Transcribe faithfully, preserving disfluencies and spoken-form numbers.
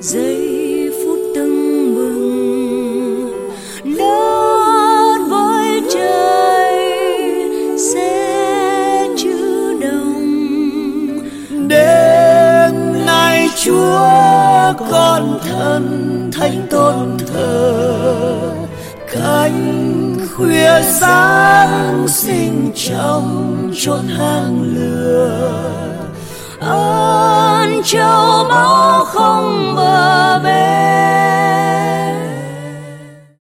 giây phút tưng bừng đất với trời sẽ chữ đồng. Đêm nay Chúa con thân thánh tôn thờ, cánh khuya Giáng sinh trong chốn hang lửa. Ơn châu máu không bờ bến,